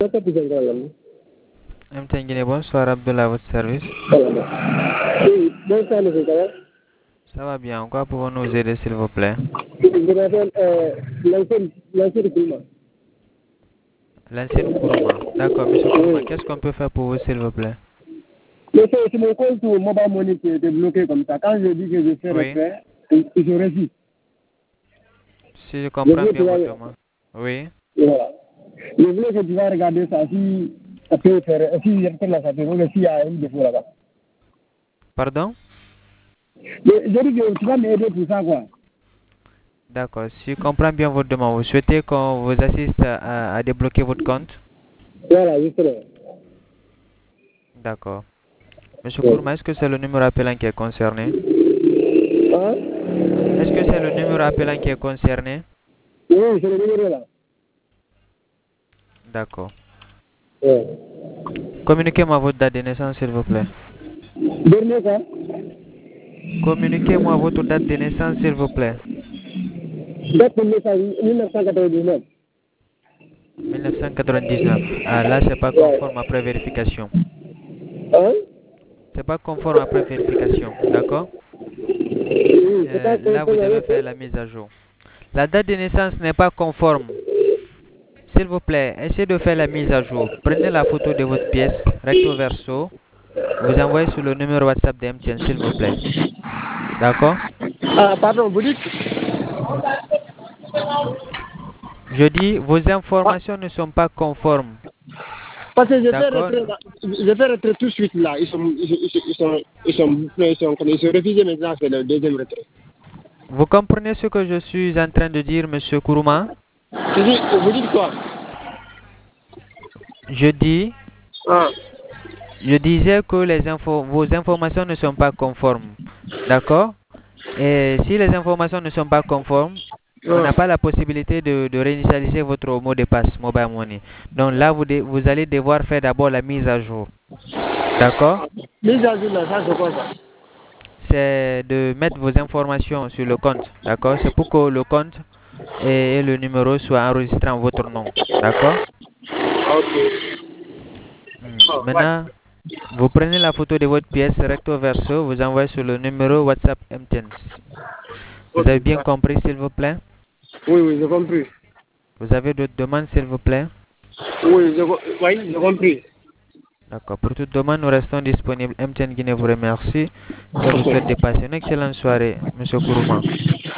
MTN Guinée, bonsoir Abdullah, à votre service. Oui, bonsoir, monsieur Kara. Ça va bien, en quoi pouvons-nous vous aider s'il vous plaît? Je m'appelle l'ancien Kouma. L'ancienne Kourouma. D'accord, monsieur Kourouma, Oui. qu'est-ce qu'on peut faire pour vous s'il vous plaît? Mais c'est mon compte Mobile Money qui était bloqué comme ça. Quand je dis que je fais Oui, retrait, je refuse. si je Je comprends voulais que bien tu vas, votre demande. Oui, voilà. Je voulais que tu vas regarder ça si ça peut faire, si je retourne la facture, s'il y a un défaut là-bas. pardon? Mais je dis que tu vas m'aider pour ça, quoi. D'accord, si je comprends bien votre demande, vous souhaitez qu'on vous assiste à débloquer votre compte? Voilà, justement. D'accord. Monsieur Oui. Kourouma, est-ce que c'est le numéro appelant qui est concerné? Hein? Est-ce que c'est le numéro appelant qui est concerné? Oui, c'est le numéro là. D'accord. Oui. Communiquez-moi votre date de naissance s'il vous plaît. Dernier quoi? Communiquez-moi votre date de naissance s'il vous plaît. Date de naissance 1999. 1999. Ah, là, c'est pas Ouais. conforme après vérification. Hein? C'est pas conforme après vérification. D'accord? Oui, c'est pas Là, vous conforme devez avec faire la mise à jour. La date de naissance n'est pas conforme. S'il vous plaît, essayez de faire la mise à jour. Prenez la photo de votre pièce, recto verso. Vous envoyez sur le numéro WhatsApp de MTN, s'il vous plaît. D'accord? Ah, pardon, vous dites. Je dis, vos Ah, informations ne sont pas conformes. parce que D'accord? je fais retrait tout de suite là. Ils sont refusés maintenant, c'est le deuxième retrait. Vous comprenez ce que je suis en train de dire, monsieur Kourouma? Vous dites quoi? Je dis, Ah, je disais que vos informations ne sont pas conformes. D'accord? Et si les informations ne sont pas conformes, on ah. n'a pas la possibilité de réinitialiser votre mot de passe Mobile Money. Donc là, vous allez devoir faire d'abord la mise à jour. D'accord? Mise à jour là, ça c'est quoi ça? C'est de mettre vos informations sur le compte. D'accord? C'est pour que le compte et le numéro soient enregistrés en votre nom. D'accord? Ok. Ah, ouais. Maintenant, vous prenez la photo de votre pièce recto verso, vous envoyez sur le numéro WhatsApp MTN. Vous Ok. avez bien Ouais. compris, s'il vous plaît? Oui, oui, j'ai compris. Vous avez d'autres demandes, s'il vous plaît? Oui, j'ai compris. D'accord. Pour toute demande, nous restons disponibles. MTN Guinée vous remercie et vous souhaite de passer une excellente soirée, Monsieur Kourouma.